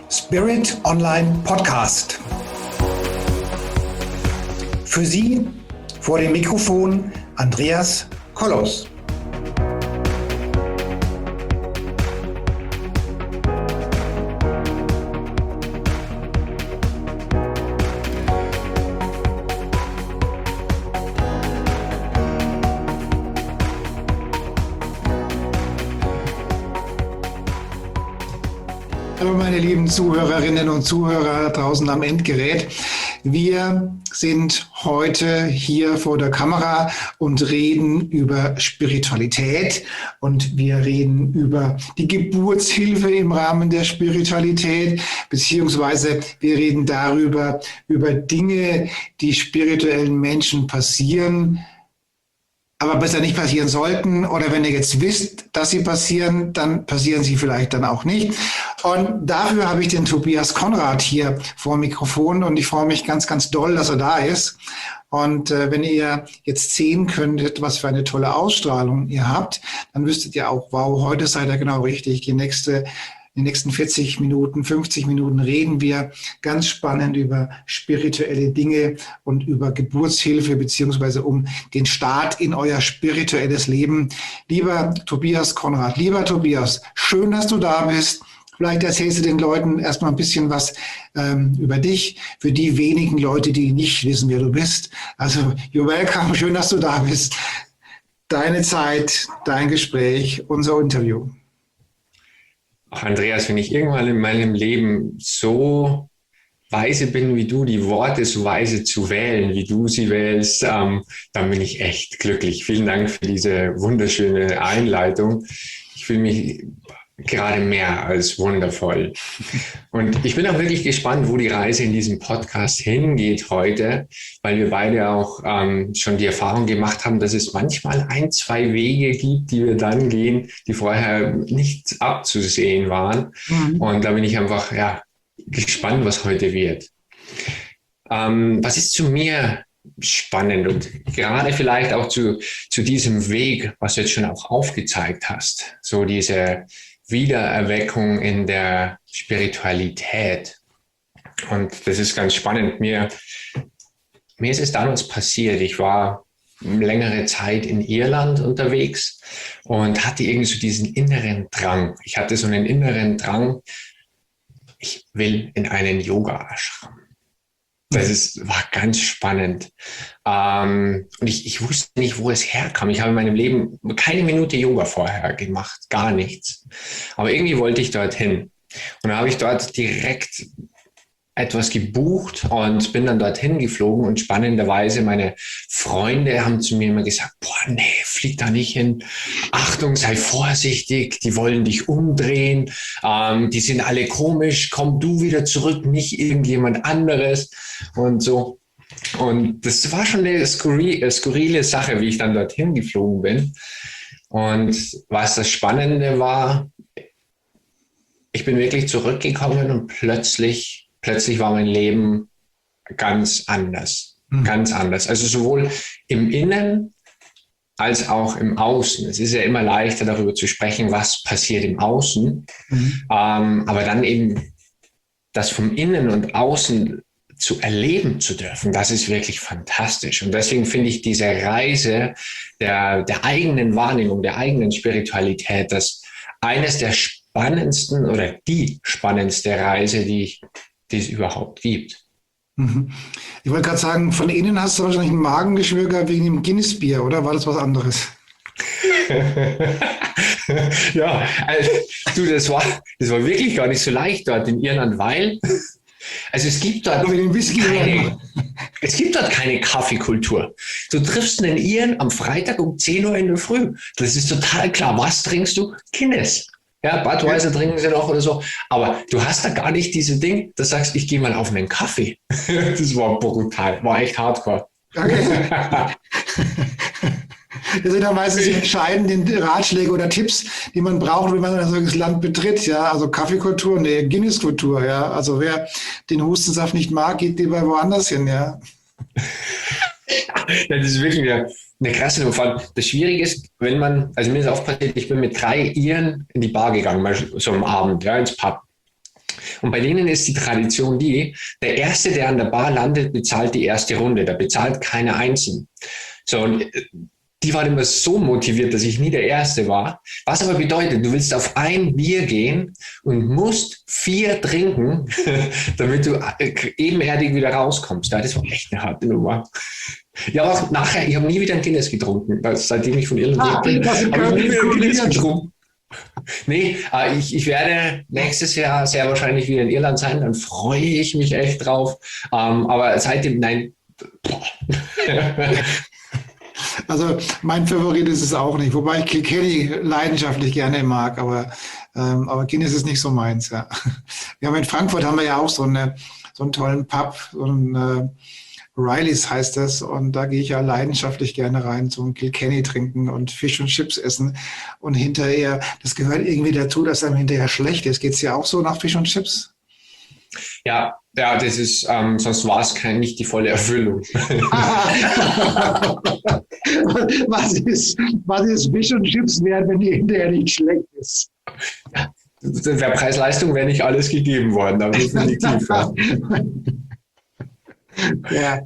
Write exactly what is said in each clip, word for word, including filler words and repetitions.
Spirit Online Podcast. Für Sie vor dem Mikrofon Andreas Kollos. Hallo meine lieben Zuhörerinnen und Zuhörer draußen am Endgerät. Wir sind heute hier vor der Kamera und reden über Spiritualität und wir reden über die Geburtshilfe im Rahmen der Spiritualität, beziehungsweise wir reden darüber, über Dinge, die spirituellen Menschen passieren, aber besser nicht passieren sollten, oder wenn ihr jetzt wisst, dass sie passieren, dann passieren sie vielleicht dann auch nicht. Und dafür habe ich den Tobias Konrad hier vor dem Mikrofon und ich freue mich ganz, ganz doll, dass er da ist. Und äh, wenn ihr jetzt sehen könntet, was für eine tolle Ausstrahlung ihr habt, dann wüsstet ihr auch, wow, heute seid ihr genau richtig. Die nächste In den nächsten vierzig Minuten, fünfzig Minuten reden wir ganz spannend über spirituelle Dinge und über Geburtshilfe beziehungsweise um den Start in euer spirituelles Leben. Lieber Tobias Konrad, lieber Tobias, schön, dass du da bist. Vielleicht erzählst du den Leuten erstmal ein bisschen was ähm, über dich, für die wenigen Leute, die nicht wissen, wer du bist. Also, you're welcome, schön, dass du da bist. Deine Zeit, dein Gespräch, unser Interview. Ach, Andreas, wenn ich irgendwann in meinem Leben so weise bin wie du, die Worte so weise zu wählen, wie du sie wählst, ähm, dann bin ich echt glücklich. Vielen Dank für diese wunderschöne Einleitung. Ich fühle mich gerade mehr als wundervoll. Und ich bin auch wirklich gespannt, wo die Reise in diesem Podcast hingeht heute, weil wir beide auch ähm, schon die Erfahrung gemacht haben, dass es manchmal ein, zwei Wege gibt, die wir dann gehen, die vorher nicht abzusehen waren. Mhm. Und da bin ich einfach ja, gespannt, was heute wird. Ähm, was ist zu mir spannend und gerade vielleicht auch zu, zu diesem Weg, was du jetzt schon auch aufgezeigt hast, so diese Wiedererweckung in der Spiritualität. Und das ist ganz spannend. Mir, mir ist es damals passiert. Ich war längere Zeit in Irland unterwegs und hatte irgendwie so diesen inneren Drang. Ich hatte so einen inneren Drang, ich will in einen Yoga-Ashram. Das ist, war ganz spannend. Ähm, und ich, ich wusste nicht, wo es herkam. Ich habe in meinem Leben keine Minute Yoga vorher gemacht, gar nichts. Aber irgendwie wollte ich dorthin. Und dann habe ich dort direkt etwas gebucht und bin dann dorthin geflogen. Und spannenderweise, meine Freunde haben zu mir immer gesagt, boah, nee, flieg da nicht hin. Achtung, sei vorsichtig, die wollen dich umdrehen. Ähm, die sind alle komisch, komm du wieder zurück, nicht irgendjemand anderes. Und so. Und das war schon eine skurrile, skurrile Sache, wie ich dann dorthin geflogen bin. Und was das Spannende war, ich bin wirklich zurückgekommen und plötzlich Plötzlich war mein Leben ganz anders, mhm. ganz anders. Also sowohl im Innen als auch im Außen. Es ist ja immer leichter, darüber zu sprechen, was passiert im Außen. Mhm. Ähm, aber dann eben das vom Innen und Außen zu erleben zu dürfen, das ist wirklich fantastisch. Und deswegen finde ich diese Reise der, der eigenen Wahrnehmung, der eigenen Spiritualität, das eines der spannendsten oder die spannendste Reise, die ich die es überhaupt gibt. Ich wollte gerade sagen, von innen hast du wahrscheinlich einen Magengeschwür gehabt wegen dem Guinness-Bier, oder war das was anderes? Ja, also, du, das war, das war wirklich gar nicht so leicht dort in Irland, weil also es gibt dort keine, es gibt dort keine Kaffeekultur. Du triffst einen Iren am Freitag um zehn Uhr in der Früh. Das ist total klar. Was trinkst du? Guinness. Ja, Budweiser trinken sie noch oder so. Aber du hast da gar nicht diese Ding, dass du sagst, ich gehe mal auf einen Kaffee. Das war brutal, war echt hardcore. Okay. Das sind ja meistens die entscheidenden Ratschläge oder Tipps, die man braucht, wenn man ein solches Land betritt. Ja, also Kaffeekultur, nee, Guinness-Kultur. Ja, also wer den Hustensaft nicht mag, geht lieber woanders hin. Ja. Das ist wirklich eine, eine krasse Nummer. Das Schwierige ist, wenn man, also mir ist auch passiert, ich bin mit drei Iren in die Bar gegangen, mal so am Abend, ja, ins Pub. Und bei denen ist die Tradition die, der Erste, der an der Bar landet, bezahlt die erste Runde. Da bezahlt keiner einzeln. So, und die waren immer so motiviert, dass ich nie der Erste war. Was aber bedeutet, du willst auf ein Bier gehen und musst vier trinken, damit du ebenerdig wieder rauskommst. Ja, das war echt eine harte Nummer. Ja, aber auch nachher, ich habe nie wieder ein Guinness getrunken, seitdem ich von Irland ah, bin. Habe ich nie wieder ein Guinness getrunken. Nee, ich, ich werde nächstes Jahr sehr wahrscheinlich wieder in Irland sein, dann freue ich mich echt drauf. Aber seitdem, nein. Also mein Favorit ist es auch nicht, wobei ich Kilkenny leidenschaftlich gerne mag, aber, ähm, aber Guinness ist nicht so meins. Ja. Wir haben in Frankfurt haben wir ja auch so, eine, so einen tollen Pub, so einen äh, Riley's heißt das, und da gehe ich ja leidenschaftlich gerne rein zum Kilkenny trinken und Fish und Chips essen und hinterher, das gehört irgendwie dazu, dass einem hinterher schlecht ist. Geht es ja auch so nach Fish und Chips? Ja, ja, das ist, ähm, sonst war es kein, nicht die volle Erfüllung. was ist, was ist Fish und Chips wert, wenn die hinterher nicht schlecht ist? Der Preis-Leistung wäre nicht alles gegeben worden, aber definitiv. Ja.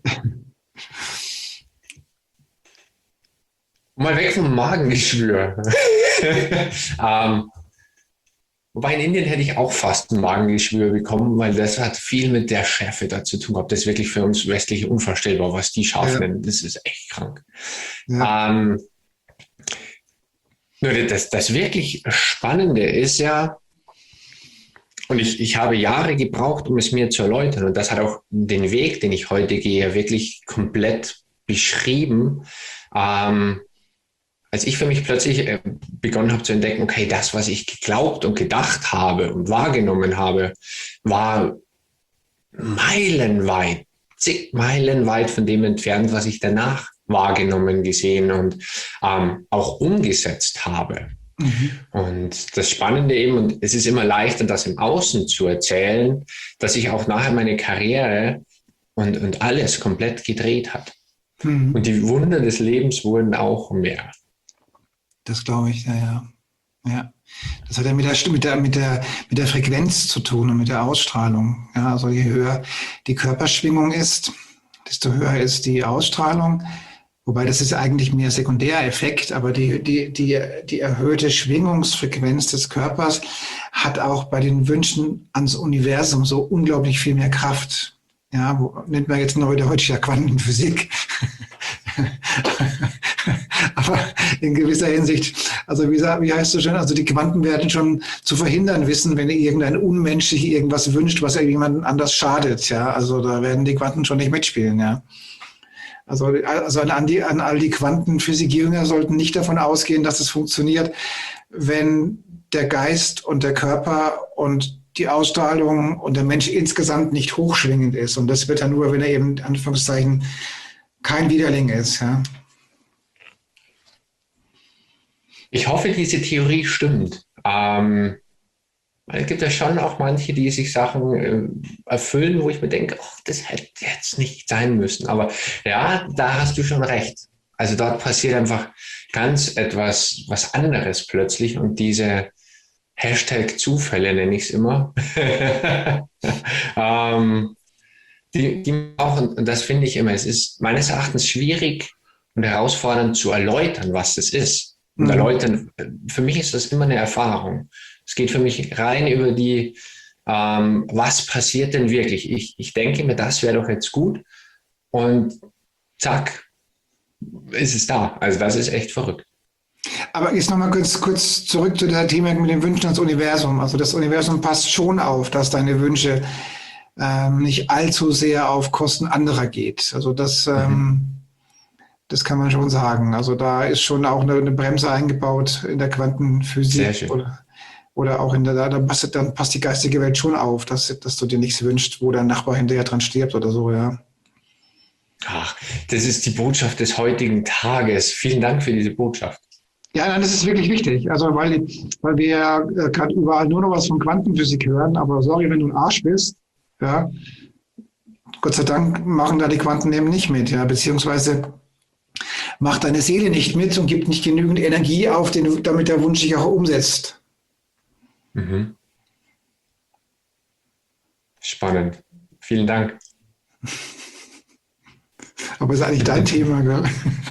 Mal weg vom Magengeschwür. ähm, Wobei in Indien hätte ich auch fast ein Magengeschwür bekommen, weil das hat viel mit der Schärfe da zu tun gehabt. Das ist wirklich für uns Westliche unvorstellbar, was die scharf ja. nennen. Das ist echt krank. Ja. Ähm, nur das, das wirklich Spannende ist ja, und ich, ich habe Jahre gebraucht, um es mir zu erläutern, und das hat auch den Weg, den ich heute gehe, wirklich komplett beschrieben. Ähm, Als ich für mich plötzlich begonnen habe zu entdecken, okay, das, was ich geglaubt und gedacht habe und wahrgenommen habe, war meilenweit, zig Meilen weit von dem entfernt, was ich danach wahrgenommen, gesehen und ähm, auch umgesetzt habe. Mhm. Und das Spannende eben, und es ist immer leichter, das im Außen zu erzählen, dass sich auch nachher meine Karriere und, und alles komplett gedreht hat. Mhm. Und die Wunder des Lebens wurden auch mehr. Das glaube ich, ja, ja. Ja. Das hat ja mit der, mit, der, mit, der, mit der Frequenz zu tun und mit der Ausstrahlung. Ja, also je höher die Körperschwingung ist, desto höher ist die Ausstrahlung. Wobei das ist eigentlich mehr Sekundäreffekt, aber die, die, die, die erhöhte Schwingungsfrequenz des Körpers hat auch bei den Wünschen ans Universum so unglaublich viel mehr Kraft. Ja, wo, nennt man jetzt neu der heutige Quantenphysik. Aber in gewisser Hinsicht, also wie, wie heißt es schon, also die Quanten werden schon zu verhindern wissen, wenn irgendein Unmenschlich irgendwas wünscht, was jemandem anders schadet. Ja, also da werden die Quanten schon nicht mitspielen. Ja, also, also an, die, an all die Quantenphysik-Jünger sollten nicht davon ausgehen, dass es funktioniert, wenn der Geist und der Körper und die Ausstrahlung und der Mensch insgesamt nicht hochschwingend ist. Und das wird dann nur, wenn er eben, in Anführungszeichen, kein Widerling ist. Ja. Ich hoffe, diese Theorie stimmt. Ähm, es gibt ja schon auch manche, die sich Sachen äh, erfüllen, wo ich mir denke, oh, das hätte jetzt nicht sein müssen. Aber ja, da hast du schon recht. Also dort passiert einfach ganz etwas, was anderes plötzlich. Und diese Hashtag Zufälle nenne ich es immer. ähm, die, die auch, und das finde ich immer, es ist meines Erachtens schwierig und herausfordernd zu erläutern, was das ist. Und mhm. erläutern, für mich ist das immer eine Erfahrung. Es geht für mich rein über die, ähm, was passiert denn wirklich? Ich, ich denke mir, das wäre doch jetzt gut. Und zack, ist es da. Also das ist echt verrückt. Aber jetzt nochmal kurz, kurz zurück zu der Thema mit den Wünschen ans Universum. Also das Universum passt schon auf, dass deine Wünsche ähm, nicht allzu sehr auf Kosten anderer geht. Also das, mhm. ähm, das kann man schon sagen. Also da ist schon auch eine, eine Bremse eingebaut in der Quantenphysik. Sehr schön. Oder, oder auch in der, da passt, dann passt die geistige Welt schon auf, dass, dass du dir nichts wünschst, wo dein Nachbar hinterher dran stirbt oder so, ja. Ach, das ist die Botschaft des heutigen Tages. Vielen Dank für diese Botschaft. Ja, nein, das ist wirklich wichtig. Also, weil, weil wir ja gerade überall nur noch was von Quantenphysik hören, aber sorry, wenn du ein Arsch bist, ja, Gott sei Dank machen da die Quanten eben nicht mit, ja, beziehungsweise macht deine Seele nicht mit und gibt nicht genügend Energie auf, den, damit der Wunsch sich auch umsetzt. Mhm. spannend. Vielen Dank. Aber ist eigentlich dein Thema, gell?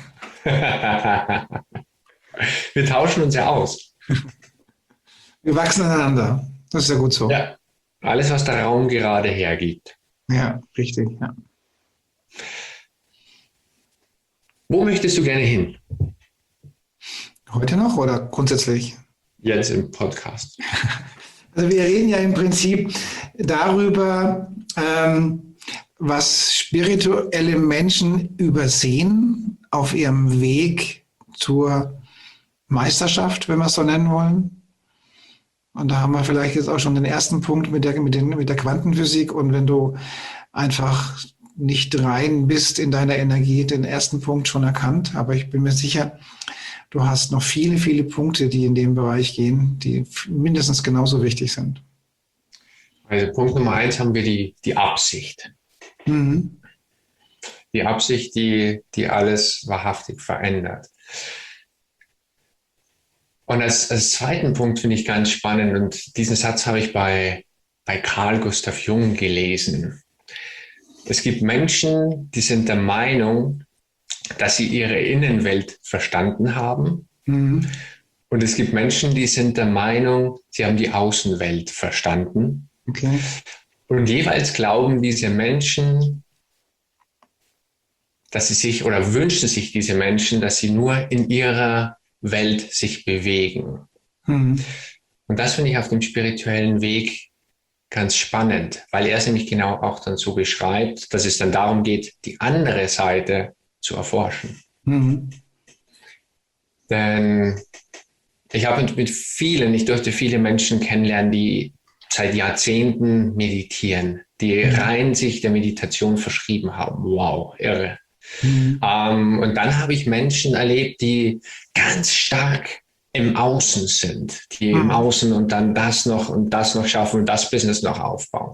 Wir tauschen uns ja aus. Wir wachsen aneinander. Das ist ja gut so. Ja, alles, was der Raum gerade hergibt. Ja, richtig. Ja. Wo möchtest du gerne hin? Heute noch oder grundsätzlich? Jetzt im Podcast. Also wir reden ja im Prinzip darüber, ähm, was spirituelle Menschen übersehen auf ihrem Weg zur Meisterschaft, wenn wir es so nennen wollen. Und da haben wir vielleicht jetzt auch schon den ersten Punkt mit der, mit den, mit der Quantenphysik. Und wenn du einfach nicht rein bist in deiner Energie, den ersten Punkt schon erkannt. Aber ich bin mir sicher, du hast noch viele, viele Punkte, die in dem Bereich gehen, die mindestens genauso wichtig sind. Also Punkt Nummer eins haben wir die, die Absicht. Mhm. Die Absicht, die, die alles wahrhaftig verändert. Und als, als zweiten Punkt finde ich ganz spannend, und diesen Satz habe ich bei, bei Carl Gustav Jung gelesen. Es gibt Menschen, die sind der Meinung, dass sie ihre Innenwelt verstanden haben. Mhm. Und es gibt Menschen, die sind der Meinung, sie haben die Außenwelt verstanden. Okay. Und jeweils glauben diese Menschen, dass sie sich, oder wünschen sich diese Menschen, dass sie nur in ihrer Welt sich bewegen. Mhm. Und das finde ich auf dem spirituellen Weg ganz spannend, weil er es nämlich genau auch dann so beschreibt, dass es dann darum geht, die andere Seite zu erforschen. Mhm. Denn ich habe mit vielen, ich durfte viele Menschen kennenlernen, die seit Jahrzehnten meditieren, die rein sich der Meditation verschrieben haben. Wow, irre. Mhm. Ähm, und dann habe ich Menschen erlebt, die ganz stark im Außen sind, die mhm. im Außen und dann das noch und das noch schaffen und das Business noch aufbauen.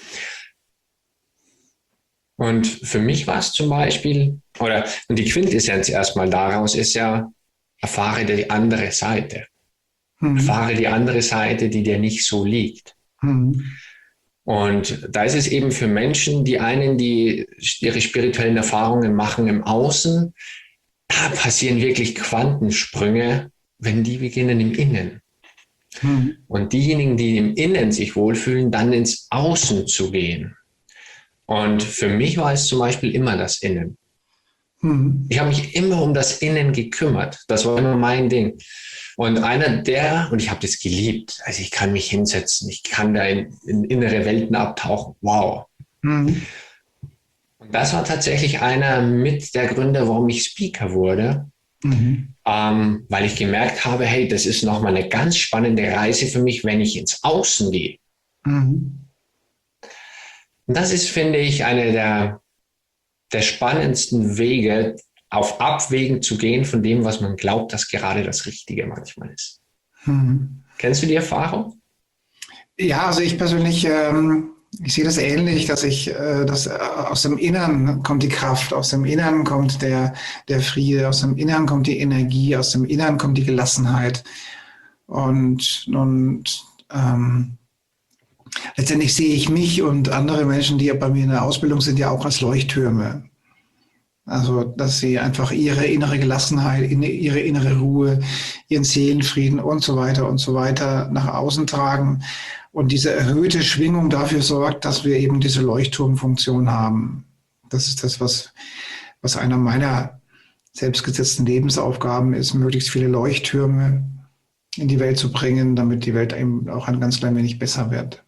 Und für mich war es zum Beispiel, oder und die Quintessenz erstmal daraus ist ja, erfahre die andere Seite. Mhm. Erfahre die andere Seite, die dir nicht so liegt. Mhm. Und da ist es eben für Menschen, die einen, die ihre spirituellen Erfahrungen machen im Außen, da passieren wirklich Quantensprünge, wenn die beginnen im Innen. Mhm. Und diejenigen, die im Innen sich wohlfühlen, dann ins Außen zu gehen. Und für mich war es zum Beispiel immer das Innen. Mhm. Ich habe mich immer um das Innen gekümmert. Das war immer mein Ding. Und einer der, und ich habe das geliebt, also ich kann mich hinsetzen, ich kann da in, in innere Welten abtauchen. Wow. Mhm. Und das war tatsächlich einer mit der Gründe, warum ich Speaker wurde. Mhm. Ähm, weil ich gemerkt habe, hey, das ist nochmal eine ganz spannende Reise für mich, wenn ich ins Außen gehe. Mhm. Und das ist, finde ich, einer der, der spannendsten Wege, auf Abwägen zu gehen von dem, was man glaubt, dass gerade das Richtige manchmal ist. Mhm. Kennst du die Erfahrung? Ja, also ich persönlich, ähm, ich sehe das ähnlich, dass ich, äh, dass äh, aus dem Innern kommt die Kraft, aus dem Innern kommt der, der Friede, aus dem Innern kommt die Energie, aus dem Innern kommt die Gelassenheit. Und, und ähm, letztendlich sehe ich mich und andere Menschen, die bei mir in der Ausbildung sind, ja auch als Leuchttürme. Also, dass sie einfach ihre innere Gelassenheit, ihre innere Ruhe, ihren Seelenfrieden und so weiter und so weiter nach außen tragen. Und diese erhöhte Schwingung dafür sorgt, dass wir eben diese Leuchtturmfunktion haben. Das ist das, was, was einer meiner selbstgesetzten Lebensaufgaben ist, möglichst viele Leuchttürme in die Welt zu bringen, damit die Welt eben auch ein ganz klein wenig besser wird.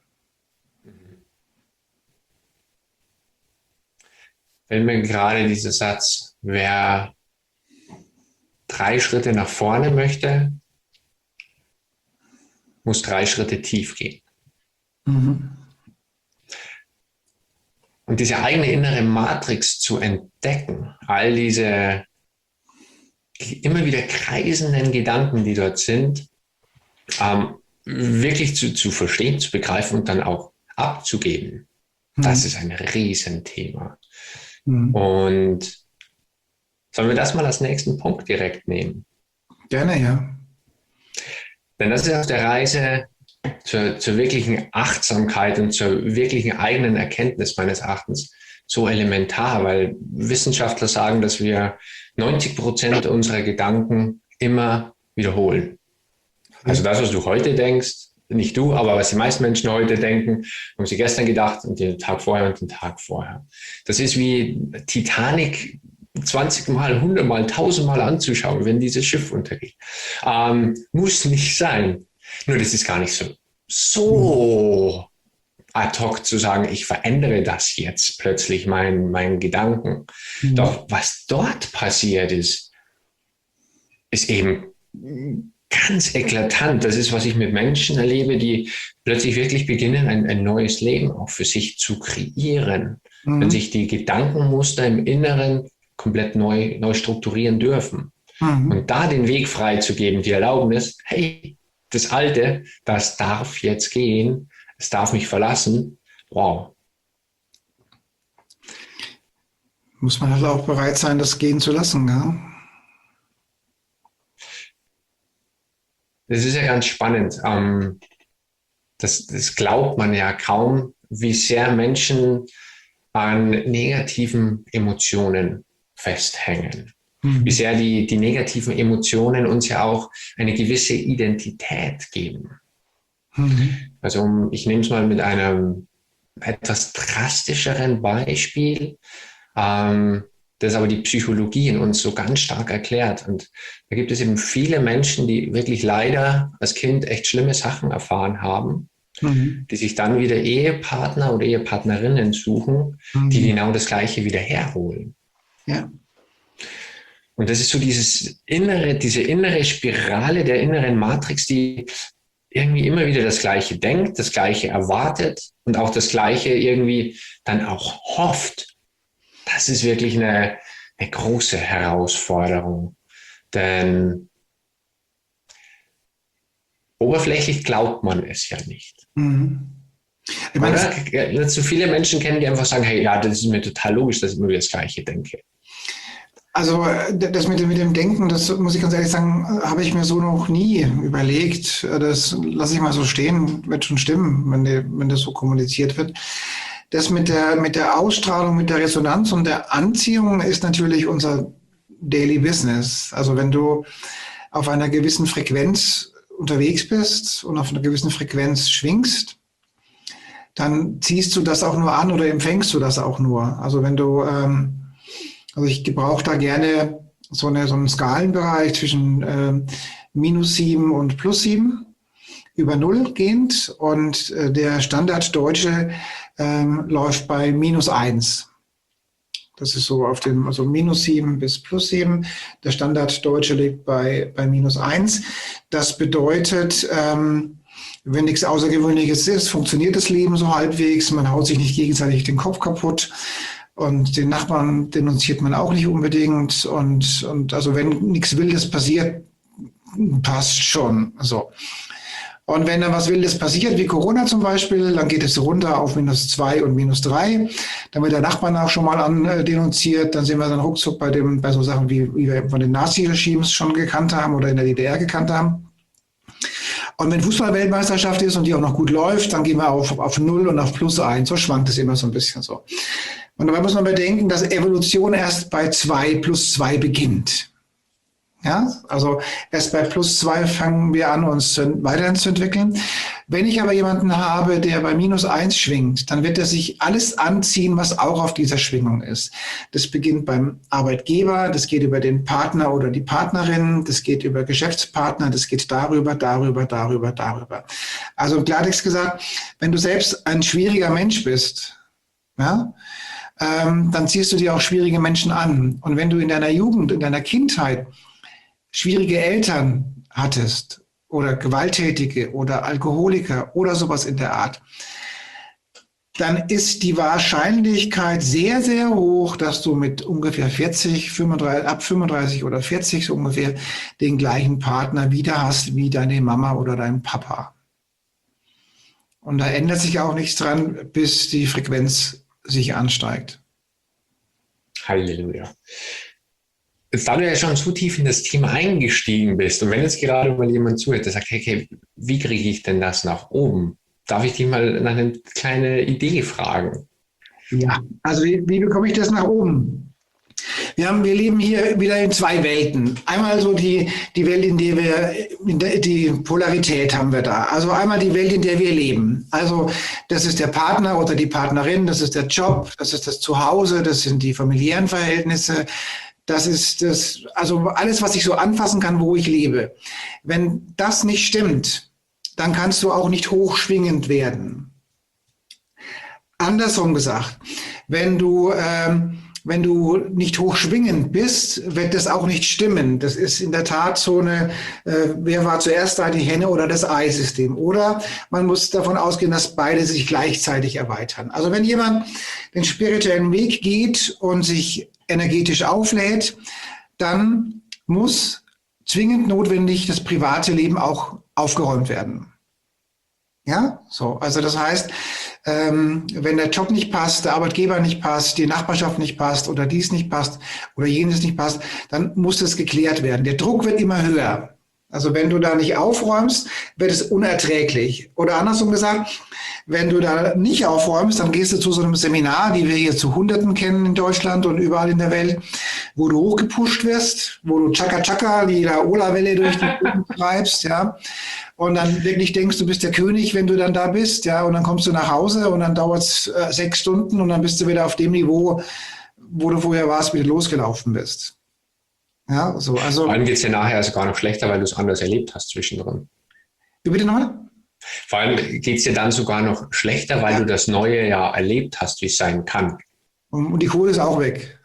Wenn mir gerade dieser Satz, wer drei Schritte nach vorne möchte, muss drei Schritte tief gehen. Mhm. Und diese eigene innere Matrix zu entdecken, all diese immer wieder kreisenden Gedanken, die dort sind, ähm, wirklich zu, zu verstehen, zu begreifen und dann auch abzugeben, mhm. das ist ein Riesenthema. Mhm. Und sollen wir das mal als nächsten Punkt direkt nehmen? Gerne, ja. Denn das ist auf der Reise zur, zur wirklichen Achtsamkeit und zur wirklichen eigenen Erkenntnis meines Erachtens so elementar, weil Wissenschaftler sagen, dass wir neunzig Prozent unserer Gedanken immer wiederholen. Also das, was du heute denkst, nicht du, aber was die meisten Menschen heute denken, haben sie gestern gedacht und den Tag vorher und den Tag vorher. Das ist wie Titanic zwanzig Mal, hundert Mal, tausend Mal anzuschauen, wenn dieses Schiff untergeht. Ähm, muss nicht sein. Nur das ist gar nicht so, so ad hoc zu sagen, ich verändere das jetzt plötzlich, meinen mein Gedanken. Mhm. Doch was dort passiert ist, ist eben ganz eklatant. Das ist, was ich mit Menschen erlebe, die plötzlich wirklich beginnen, ein, ein neues Leben auch für sich zu kreieren. Mhm. Wenn sich die Gedankenmuster im Inneren komplett neu, neu strukturieren dürfen. Mhm. Und da den Weg freizugeben, die Erlaubnis, hey, das Alte, das darf jetzt gehen, es darf mich verlassen. Wow. Muss man halt auch bereit sein, das gehen zu lassen, ja? Das ist ja ganz spannend. Ähm, das, das glaubt man ja kaum, wie sehr Menschen an negativen Emotionen festhängen. Mhm. Wie sehr die, die negativen Emotionen uns ja auch eine gewisse Identität geben. Mhm. Also ich nehme es mal mit einem etwas drastischeren Beispiel, ähm, das aber die Psychologie in uns so ganz stark erklärt. Und da gibt es eben viele Menschen, die wirklich leider als Kind echt schlimme Sachen erfahren haben, mhm. die sich dann wieder Ehepartner oder Ehepartnerinnen suchen, mhm. die genau das Gleiche wieder herholen. Ja. Und das ist so dieses innere, diese innere Spirale der inneren Matrix, die irgendwie immer wieder das Gleiche denkt, das Gleiche erwartet und auch das Gleiche irgendwie dann auch hofft. Das ist wirklich eine, eine große Herausforderung, denn oberflächlich glaubt man es ja nicht. Mhm. Ich meine, oder so viele Menschen kennen, die einfach sagen, hey, ja, das ist mir total logisch, dass ich immer wieder das Gleiche denke. Also das mit dem, mit dem Denken, das muss ich ganz ehrlich sagen, habe ich mir so noch nie überlegt. Das lasse ich mal so stehen, wird schon stimmen, wenn, die, wenn das so kommuniziert wird. Das mit der, mit der Ausstrahlung, mit der Resonanz und der Anziehung ist natürlich unser Daily Business. Also wenn du auf einer gewissen Frequenz unterwegs bist und auf einer gewissen Frequenz schwingst, dann ziehst du das auch nur an oder empfängst du das auch nur. Also wenn du, ähm, also ich gebrauche da gerne so, eine, so einen Skalenbereich zwischen ähm, minus sieben und plus sieben über null gehend und äh, der Standarddeutsche ähm, läuft bei minus eins. Das ist so auf dem, also minus sieben bis plus sieben. Der Standarddeutsche liegt bei, bei minus eins. Das bedeutet, ähm, wenn nichts Außergewöhnliches ist, funktioniert das Leben so halbwegs. Man haut sich nicht gegenseitig den Kopf kaputt. Und den Nachbarn denunziert man auch nicht unbedingt. Und, und also wenn nichts Wildes passiert, passt schon. So. Und wenn dann was Wildes passiert, wie Corona zum Beispiel, dann geht es runter auf minus zwei und minus drei. Dann wird der Nachbarn auch schon mal an denunziert. Dann sind wir dann ruckzuck bei, dem, bei so Sachen, wie, wie wir von den Nazi-Regimes schon gekannt haben oder in der D D R gekannt haben. Und wenn Fußball-Weltmeisterschaft ist und die auch noch gut läuft, dann gehen wir auf, auf null und auf plus eins. So schwankt es immer so ein bisschen so. Und dabei muss man bedenken, dass Evolution erst bei zwei plus zwei beginnt. Ja, also erst bei plus zwei fangen wir an, uns weiterhin zu entwickeln. Wenn ich aber jemanden habe, der bei minus eins schwingt, dann wird er sich alles anziehen, was auch auf dieser Schwingung ist. Das beginnt beim Arbeitgeber, das geht über den Partner oder die Partnerin, das geht über Geschäftspartner, das geht darüber, darüber, darüber, darüber. Also im Klartext gesagt, wenn du selbst ein schwieriger Mensch bist, ja, ähm, dann ziehst du dir auch schwierige Menschen an. Und wenn du in deiner Jugend, in deiner Kindheit schwierige Eltern hattest oder Gewalttätige oder Alkoholiker oder sowas in der Art, dann ist die Wahrscheinlichkeit sehr, sehr hoch, dass du mit ungefähr vierzig, fünfunddreißig, ab fünfunddreißig oder vierzig so ungefähr den gleichen Partner wieder hast wie deine Mama oder dein Papa. Und da ändert sich auch nichts dran, bis die Frequenz sich ansteigt. Halleluja. jetzt, da du ja schon so tief in das Thema eingestiegen bist und wenn jetzt gerade mal jemand zuhört, der sagt, hey, okay, wie kriege ich denn das nach oben? Darf ich dich mal nach eine kleine Idee fragen? Ja, also wie, wie bekomme ich das nach oben? Wir haben, wir leben hier wieder in zwei Welten. Einmal so die, die Welt, in der wir, in der, die Polarität haben wir da. Also einmal die Welt, in der wir leben. Also das ist der Partner oder die Partnerin, das ist der Job, das ist das Zuhause, das sind die familiären Verhältnisse. Das ist das, also alles, was ich so anfassen kann, wo ich lebe. Wenn das nicht stimmt, dann kannst du auch nicht hochschwingend werden. Andersrum gesagt, wenn du, ähm, wenn du nicht hochschwingend bist, wird das auch nicht stimmen. Das ist in der Tat so eine, äh, wer war zuerst da, die Henne oder das Ei-System? Oder man muss davon ausgehen, dass beide sich gleichzeitig erweitern. Also wenn jemand den spirituellen Weg geht und sich energetisch auflädt, dann muss zwingend notwendig das private Leben auch aufgeräumt werden. Ja, so. Also das heißt, ähm, wenn der Job nicht passt, der Arbeitgeber nicht passt, die Nachbarschaft nicht passt oder dies nicht passt oder jenes nicht passt, dann muss das geklärt werden. Der Druck wird immer höher. Also wenn du da nicht aufräumst, wird es unerträglich. Oder andersrum gesagt, wenn du da nicht aufräumst, dann gehst du zu so einem Seminar, die wir hier zu Hunderten kennen in Deutschland und überall in der Welt, wo du hochgepusht wirst, wo du Chaka Chaka, die Laola-Welle durch die Gegend treibst, ja. Und dann wirklich denkst, du bist der König, wenn du dann da bist, ja. Und dann kommst du nach Hause und dann dauert es äh, sechs Stunden und dann bist du wieder auf dem Niveau, wo du vorher warst, wie du losgelaufen bist. Ja, so, also. Vor allem geht es dir nachher sogar noch schlechter, weil du es anders erlebt hast zwischendrin. Wie bitte nochmal? Vor allem geht es dir dann sogar noch schlechter, weil ja. du das Neue ja erlebt hast, wie es sein kann. Und, und die Kohle ist auch weg.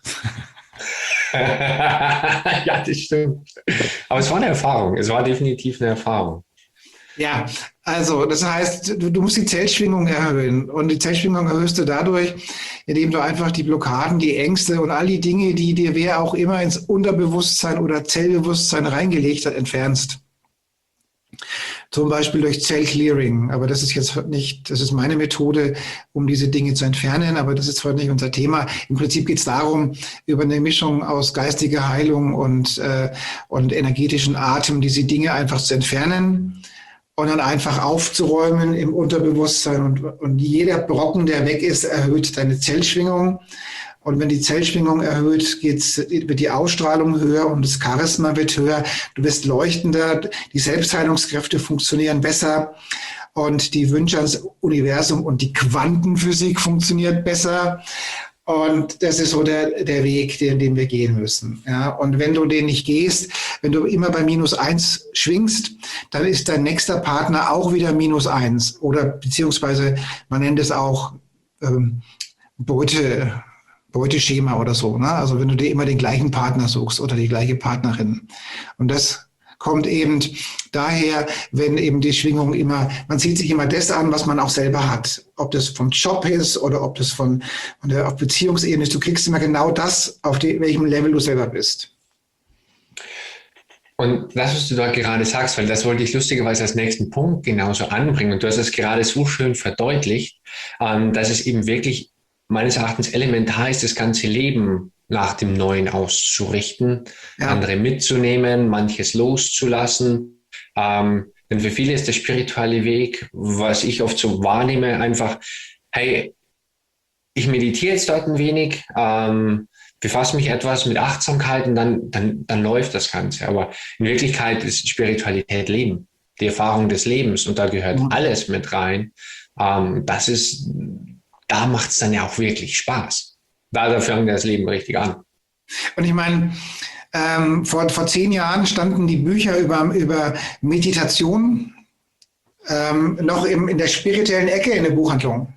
Ja, das stimmt. Aber es war eine Erfahrung. Es war definitiv eine Erfahrung. Ja, also das heißt, du, du musst die Zellschwingung erhöhen. Und die Zellschwingung erhöhst du dadurch, indem du einfach die Blockaden, die Ängste und all die Dinge, die dir wer auch immer ins Unterbewusstsein oder Zellbewusstsein reingelegt hat, entfernst. Zum Beispiel durch Zellclearing. Aber das ist jetzt nicht, das ist meine Methode, um diese Dinge zu entfernen. Aber das ist heute nicht unser Thema. Im Prinzip geht es darum, über eine Mischung aus geistiger Heilung und, äh, und energetischen Atem diese Dinge einfach zu entfernen. Und dann einfach aufzuräumen im Unterbewusstsein. Und, und jeder Brocken, der weg ist, erhöht deine Zellschwingung. Und wenn die Zellschwingung erhöht, geht's, wird die Ausstrahlung höher und das Charisma wird höher. Du wirst leuchtender, die Selbstheilungskräfte funktionieren besser und die Wünsche ans Universum und die Quantenphysik funktioniert besser. Und das ist so der, der Weg, den, den wir gehen müssen. Ja, und wenn du den nicht gehst, wenn du immer bei minus eins schwingst, dann ist dein nächster Partner auch wieder minus eins. Oder beziehungsweise man nennt es auch ähm, Beute, Beuteschema oder so. Ne? Also wenn du dir immer den gleichen Partner suchst oder die gleiche Partnerin. Und das kommt eben daher, wenn eben die Schwingung immer, man zieht sich immer das an, was man auch selber hat. Ob das vom Job ist oder ob das von, von der auf Beziehungsebene ist. Du kriegst immer genau das, auf die, welchem Level du selber bist. Und das, was du da gerade sagst, weil das wollte ich lustigerweise als nächsten Punkt genauso anbringen. Und du hast es gerade so schön verdeutlicht, dass es eben wirklich meines Erachtens elementar ist, das ganze Leben nach dem Neuen auszurichten, ja. andere mitzunehmen, manches loszulassen. Ähm, denn für viele ist der spirituelle Weg, was ich oft so wahrnehme, einfach, hey, ich meditiere jetzt dort ein wenig, ähm, befasse mich etwas mit Achtsamkeit und dann, dann, dann läuft das Ganze. Aber in Wirklichkeit ist Spiritualität Leben, die Erfahrung des Lebens und da gehört mhm. alles mit rein. Ähm, das ist, da macht es dann ja auch wirklich Spaß. Da fängt das Leben richtig an. Und ich meine, ähm, vor, vor zehn Jahren standen die Bücher über, über Meditation ähm, noch im, in der spirituellen Ecke in der Buchhandlung.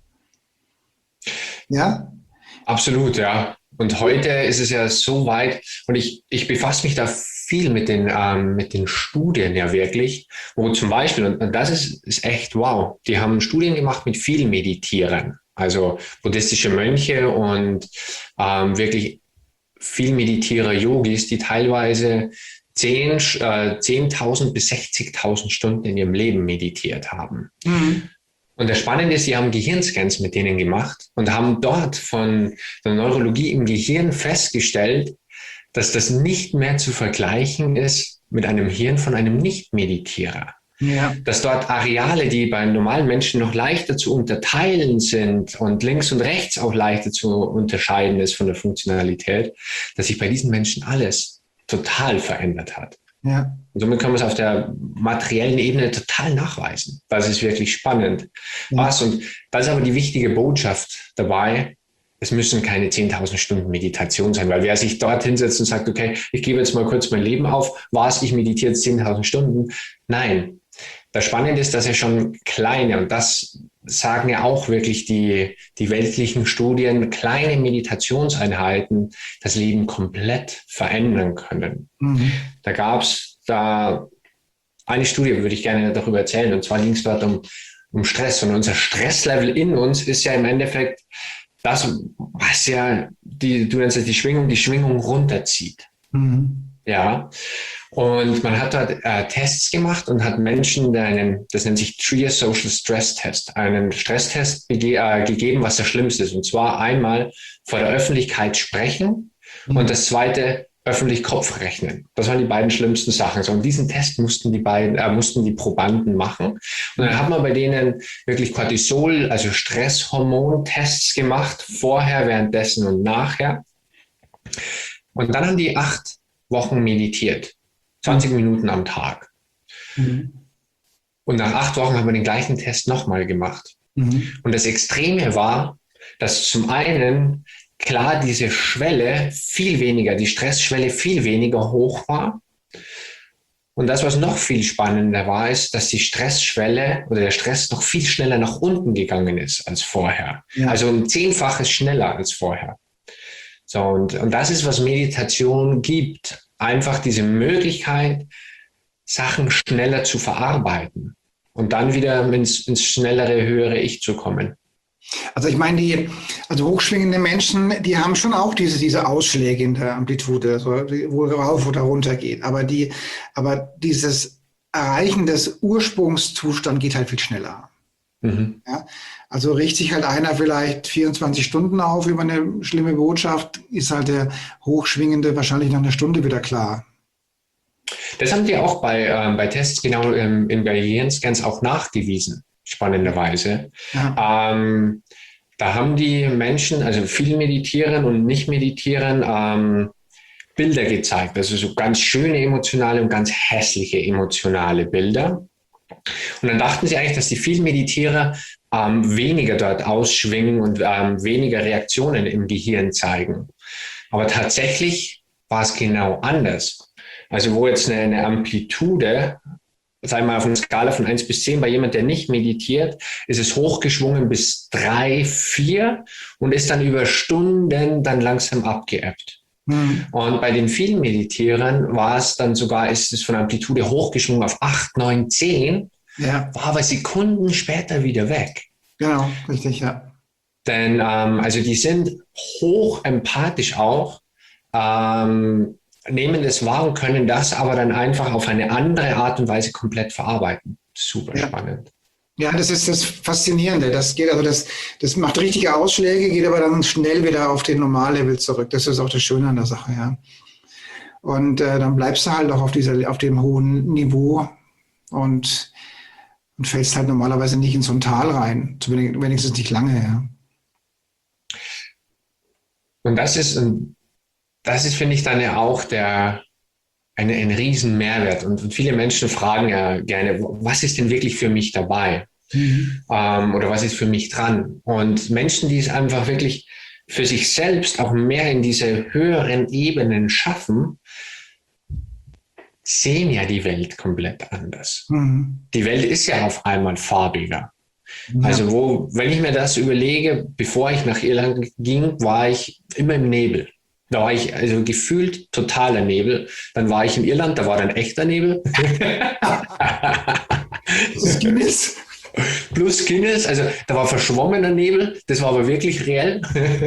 Ja? Absolut, ja. Und heute ist es ja so weit, und ich, ich befasse mich da viel mit den, ähm, mit den Studien ja wirklich, wo zum Beispiel, und das ist, ist echt wow, die haben Studien gemacht mit viel Meditieren. Also buddhistische Mönche und ähm, wirklich viel meditierer Yogis, die teilweise zehn, äh, zehntausend bis sechzigtausend Stunden in ihrem Leben meditiert haben. Mhm. Und das Spannende ist, sie haben Gehirnscans mit denen gemacht und haben dort von der Neurologie im Gehirn festgestellt, dass das nicht mehr zu vergleichen ist mit einem Hirn von einem Nicht-Meditierer. Ja. Dass dort Areale, die bei normalen Menschen noch leichter zu unterteilen sind und links und rechts auch leichter zu unterscheiden ist von der Funktionalität, dass sich bei diesen Menschen alles total verändert hat. Ja. Und somit kann man es auf der materiellen Ebene total nachweisen. Das ist wirklich spannend. Ja. Was, und das ist aber die wichtige Botschaft dabei, es müssen keine zehntausend Stunden Meditation sein, weil wer sich dort hinsetzt und sagt, okay, ich gebe jetzt mal kurz mein Leben auf, was, ich meditiere jetzt zehntausend Stunden? Nein. Das Spannende ist, dass er schon kleine, und das sagen ja auch wirklich die, die weltlichen Studien, kleine Meditationseinheiten das Leben komplett verändern können. Mhm. Da gab es da eine Studie, würde ich gerne darüber erzählen, und zwar ging es dort um, um Stress. Und unser Stresslevel in uns ist ja im Endeffekt das, was ja, die, du nennst es die Schwingung, die Schwingung runterzieht. Mhm. Ja. Und man hat dort äh, Tests gemacht und hat Menschen einen, das nennt sich Trier Social Stress Test, einen Stresstest bege- äh, gegeben, was das Schlimmste ist. Und zwar einmal vor der Öffentlichkeit sprechen mhm. und das zweite öffentlich Kopf rechnen. Das waren die beiden schlimmsten Sachen. So, und diesen Test mussten die beiden, äh, mussten die Probanden machen. Und dann hat man bei denen wirklich Cortisol, also Stresshormontests gemacht, vorher, währenddessen und nachher. Und dann haben die acht Wochen meditiert. zwanzig Minuten am Tag. Mhm. Und nach acht Wochen haben wir den gleichen Test nochmal gemacht. Mhm. Und das Extreme war, dass zum einen klar diese Schwelle viel weniger, die Stressschwelle viel weniger hoch war. Und das, was noch viel spannender war, ist, dass die Stressschwelle oder der Stress noch viel schneller nach unten gegangen ist als vorher. Ja. Also um zehnfaches schneller als vorher. So, und, und das ist, was Meditation gibt. Einfach diese Möglichkeit, Sachen schneller zu verarbeiten und dann wieder ins, ins schnellere, höhere Ich zu kommen. Also ich meine, die also hochschwingende Menschen, die haben schon auch diese, diese Ausschläge in der Amplitude, so, wo rauf oder runter geht. Aber, die, aber dieses Erreichen des Ursprungszustands geht halt viel schneller. Mhm. Ja? Also riecht sich halt einer vielleicht vierundzwanzig Stunden auf über eine schlimme Botschaft, ist halt der Hochschwingende wahrscheinlich nach einer Stunde wieder klar. Das haben die auch bei, ähm, bei Tests genau ähm, in Gehirnscans auch nachgewiesen, spannenderweise. Ja. Ähm, da haben die Menschen, also viel meditieren und nicht meditieren, ähm, Bilder gezeigt, also so ganz schöne emotionale und ganz hässliche emotionale Bilder. Und dann dachten sie eigentlich, dass die vielen Meditierer ähm, weniger dort ausschwingen und ähm, weniger Reaktionen im Gehirn zeigen. Aber tatsächlich war es genau anders. Also wo jetzt eine, eine Amplitude, sagen wir mal auf einer Skala von eins bis zehn, bei jemand, der nicht meditiert, ist es hochgeschwungen bis drei, vier und ist dann über Stunden dann langsam abgeebbt. Mhm. Und bei den vielen Meditierern war es dann sogar, ist es von Amplitude hochgeschwungen auf acht, neun, zehn, ja. War aber Sekunden später wieder weg. Genau, richtig, ja. Denn ähm, also die sind hoch empathisch auch, ähm, nehmen das wahr und können das aber dann einfach auf eine andere Art und Weise komplett verarbeiten. Super ja. Spannend. Ja, das ist das Faszinierende. Das geht also, das, das macht richtige Ausschläge, geht aber dann schnell wieder auf den Normallevel zurück. Das ist auch das Schöne an der Sache, ja. Und äh, dann bleibst du halt auch auf dieser, auf dem hohen Niveau und, und fällst halt normalerweise nicht in so ein Tal rein. Zumindest wenigstens nicht lange, ja. Und das ist, das ist, finde ich, dann ja auch der, eine, ein riesen Mehrwert. Und, und viele Menschen fragen ja gerne, was ist denn wirklich für mich dabei? Mhm. Ähm, oder was ist für mich dran? Und Menschen, die es einfach wirklich für sich selbst auch mehr in diese höheren Ebenen schaffen, sehen ja die Welt komplett anders. Mhm. Die Welt ist ja auf einmal farbiger. Ja. Also wo, wenn ich mir das überlege, bevor ich nach Irland ging, war ich immer im Nebel. Da war ich also gefühlt totaler Nebel. Dann war ich in Irland, da war dann echter Nebel. Plus Guinness. Plus Guinness, also da war verschwommener Nebel, das war aber wirklich reell.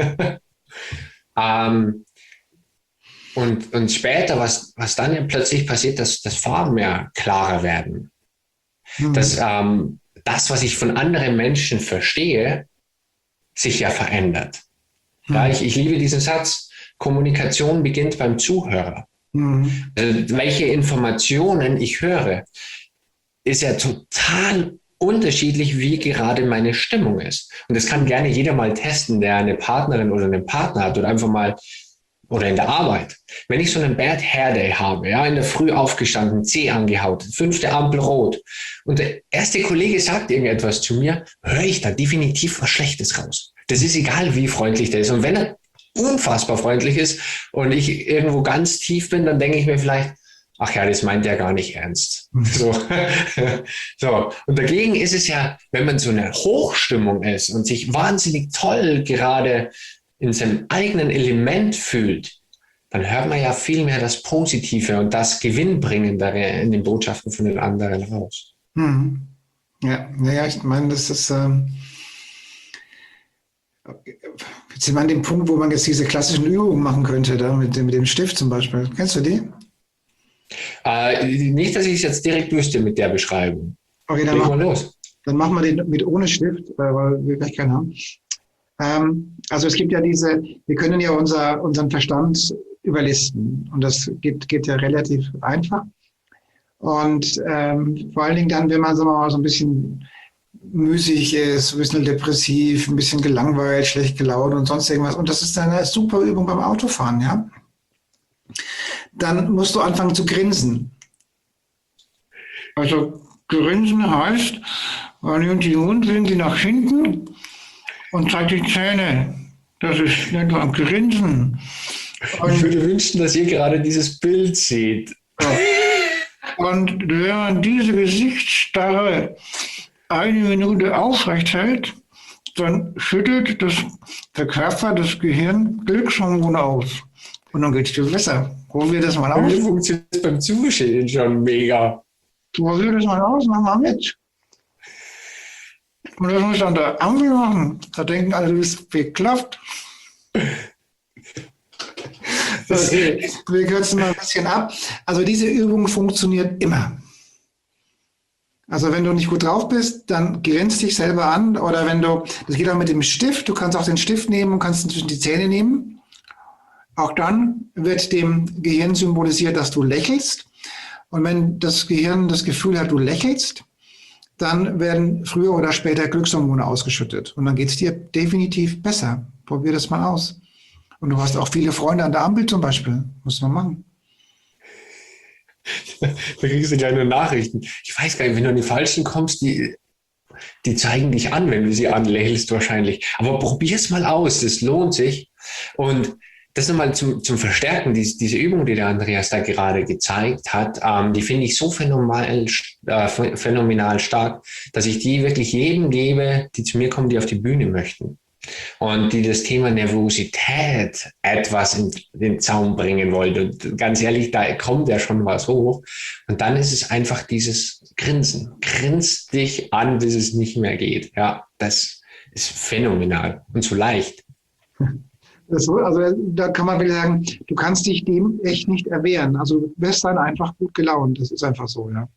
ähm, und, und später, was, was dann ja plötzlich passiert, dass, dass Farben ja klarer werden. Mhm. Dass ähm, das, was ich von anderen Menschen verstehe, sich ja verändert. Mhm. Ja, ich, ich liebe diesen Satz. Kommunikation beginnt beim Zuhörer. Mhm. Also, welche Informationen ich höre, ist ja total unterschiedlich, wie gerade meine Stimmung ist. Und das kann gerne jeder mal testen, der eine Partnerin oder einen Partner hat oder einfach mal oder in der Arbeit. Wenn ich so einen Bad Hair Day habe, ja, in der Früh aufgestanden, Zeh angehaut, fünfte Ampel rot und der erste Kollege sagt irgendetwas zu mir, höre ich da definitiv was Schlechtes raus. Das ist egal, wie freundlich der ist. Und wenn er unfassbar freundlich ist und ich irgendwo ganz tief bin, dann denke ich mir vielleicht, ach ja, das meint er gar nicht ernst. So. So. Und dagegen ist es ja, wenn man so eine Hochstimmung ist und sich wahnsinnig toll gerade in seinem eigenen Element fühlt, dann hört man ja viel mehr das Positive und das Gewinnbringendere in den Botschaften von den anderen raus. Hm. Ja, naja, ich meine, das ist ähm, jetzt sind wir an dem Punkt, wo man jetzt diese klassischen Übungen machen könnte, da mit dem, mit dem Stift zum Beispiel. Kennst du die? Äh, nicht, dass ich es jetzt direkt wüsste mit der Beschreibung. Okay, dann, mach, los. dann machen wir den mit ohne Stift, weil wir gleich keinen haben. Ähm, also es gibt ja diese, wir können ja unser, unseren Verstand überlisten und das geht, geht ja relativ einfach. Und ähm, vor allen Dingen dann, wenn man sagen wir mal, so ein bisschen müßig ist, ein bisschen depressiv, ein bisschen gelangweilt, schlecht gelaunt und sonst irgendwas. Und das ist dann eine super Übung beim Autofahren, ja. Dann musst du anfangen zu grinsen. Also grinsen heißt, man nimmt die Mundwinkel nach hinten und zeigt die Zähne. Das ist nicht nur am Grinsen. Und ich würde wünschen, dass ihr gerade dieses Bild seht. Ja. Und wenn man diese Gesichtsstarre eine Minute aufrecht hält, dann schüttet das, der Körper, das Gehirn Glückshormone aus. Und dann geht es dir besser. Probier wir das mal aus. Wie funktioniert das beim Zuschauen schon mega? Probier das mal aus, mach mal mit. Und das musst du an der Ampel machen. Da denken alle, du bist bekloppt. Okay, wir kürzen mal ein bisschen ab. Also diese Übung funktioniert immer. Also wenn du nicht gut drauf bist, dann grinst dich selber an. Oder wenn du, das geht auch mit dem Stift, du kannst auch den Stift nehmen und kannst ihn zwischen die Zähne nehmen. Auch dann wird dem Gehirn symbolisiert, dass du lächelst. Und wenn das Gehirn das Gefühl hat, du lächelst, dann werden früher oder später Glückshormone ausgeschüttet. Und dann geht es dir definitiv besser. Probier das mal aus. Und du hast auch viele Freunde an der Ampel zum Beispiel. Muss man machen. Da kriegst du gleich nur Nachrichten. Ich weiß gar nicht, wenn du an die Falschen kommst, die, die zeigen dich an, wenn du sie anlächelst wahrscheinlich. Aber probier's mal aus, das lohnt sich. Und das nochmal zum, zum Verstärken, die, diese Übung, die der Andreas da gerade gezeigt hat, ähm, die finde ich so phänomenal, äh, phänomenal stark, dass ich die wirklich jedem gebe, die zu mir kommen, die auf die Bühne möchten. Und die das Thema Nervosität etwas in den Zaum bringen wollte. Und ganz ehrlich, da kommt ja schon was hoch. Und dann ist es einfach dieses Grinsen. Grins dich an, bis es nicht mehr geht. Ja, das ist phänomenal und so leicht. Das, also da kann man wieder sagen, du kannst dich dem echt nicht erwehren. Also du wirst dann einfach gut gelaunt. Das ist einfach so, ja.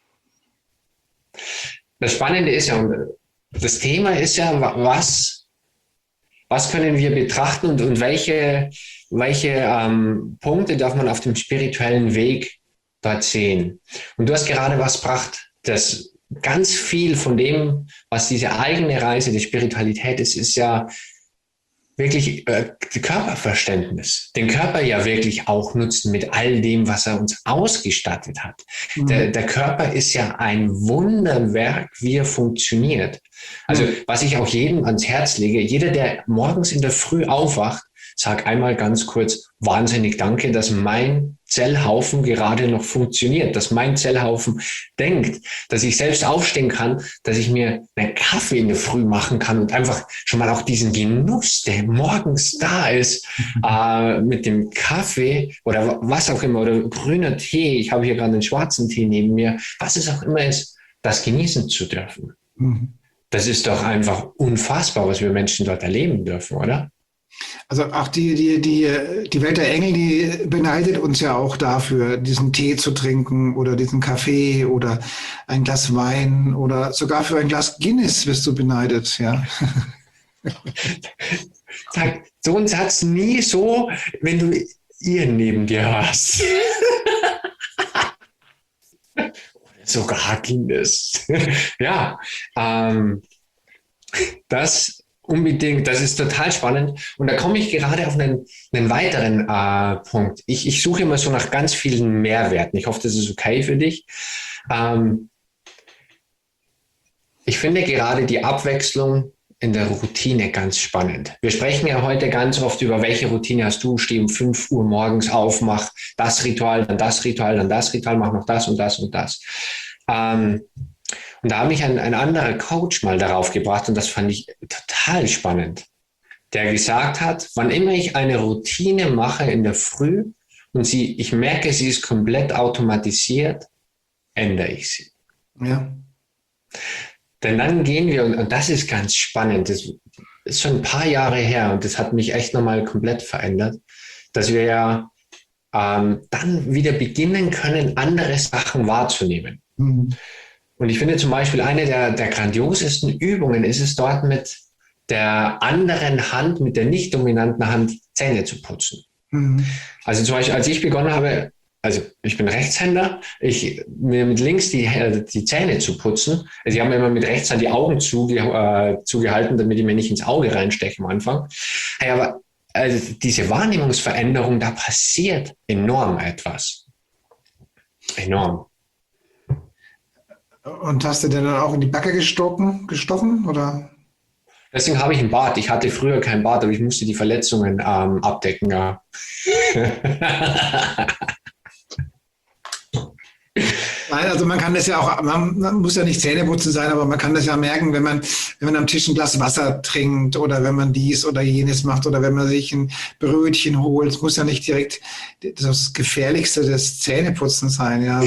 Das Spannende ist ja, das Thema ist ja, was Was können wir betrachten und, und welche, welche ähm, Punkte darf man auf dem spirituellen Weg dort sehen? Und du hast gerade was gebracht, dass ganz viel von dem, was diese eigene Reise der Spiritualität ist, ist ja wirklich äh, Körperverständnis. Den Körper ja wirklich auch nutzen mit all dem, was er uns ausgestattet hat. Mhm. Der, der Körper ist ja ein Wunderwerk, wie er funktioniert. Also was ich auch jedem ans Herz lege, jeder, der morgens in der Früh aufwacht, sag einmal ganz kurz, wahnsinnig danke, dass mein Zellhaufen gerade noch funktioniert, dass mein Zellhaufen denkt, dass ich selbst aufstehen kann, dass ich mir einen Kaffee in der Früh machen kann und einfach schon mal auch diesen Genuss, der morgens da ist, mhm. äh, mit dem Kaffee oder was auch immer, oder grüner Tee, ich habe hier gerade einen schwarzen Tee neben mir, was es auch immer ist, das genießen zu dürfen. Mhm. Das ist doch einfach unfassbar, was wir Menschen dort erleben dürfen, oder? Also auch die, die, die, die Welt der Engel, die beneidet uns ja auch dafür, diesen Tee zu trinken oder diesen Kaffee oder ein Glas Wein oder sogar für ein Glas Guinness wirst du beneidet, ja. so einen Satz nie so, wenn du ihr neben dir hast. Sogar Guinness. Ja, ähm, das unbedingt, das ist total spannend. Und da komme ich gerade auf einen, einen weiteren äh, Punkt. Ich, ich suche immer so nach ganz vielen Mehrwerten. Ich hoffe, das ist okay für dich. Ähm, ich finde gerade die Abwechslung in der Routine ganz spannend. Wir sprechen ja heute ganz oft über, welche Routine hast du, steh um fünf Uhr morgens auf, mach das Ritual, dann das Ritual, dann das Ritual, mach noch das und das und das. Ähm, und da habe ich ein, ein anderer Coach mal darauf gebracht und das fand ich total spannend, der gesagt hat, wann immer ich eine Routine mache in der Früh und sie, ich merke, sie ist komplett automatisiert, ändere ich sie. Ja. Denn dann gehen wir, und, und das ist ganz spannend, das ist schon ein paar Jahre her und das hat mich echt nochmal komplett verändert, dass wir ja ähm, dann wieder beginnen können, andere Sachen wahrzunehmen. Mhm. Und ich finde zum Beispiel, eine der, der grandiosesten Übungen ist es dort mit der anderen Hand, mit der nicht dominanten Hand Zähne zu putzen. Mhm. Also zum Beispiel, als ich begonnen habe, also ich bin Rechtshänder, ich, mir mit links die, die Zähne zu putzen, also ich habe mir immer mit rechts an die Augen zuge, äh, zugehalten, damit ich mir nicht ins Auge reinsteche am Anfang. Hey, aber also diese Wahrnehmungsveränderung, da passiert enorm etwas. Enorm. Und hast du denn dann auch in die Backe gestochen, gestochen oder? Deswegen habe ich einen Bart. Ich hatte früher keinen Bart, aber ich musste die Verletzungen ähm, abdecken. Ja. Nein, also man kann das ja auch, man muss ja nicht Zähneputzen sein, aber man kann das ja merken, wenn man, wenn man am Tisch ein Glas Wasser trinkt oder wenn man dies oder jenes macht oder wenn man sich ein Brötchen holt. Es muss ja nicht direkt das Gefährlichste des Zähneputzens sein. Ja.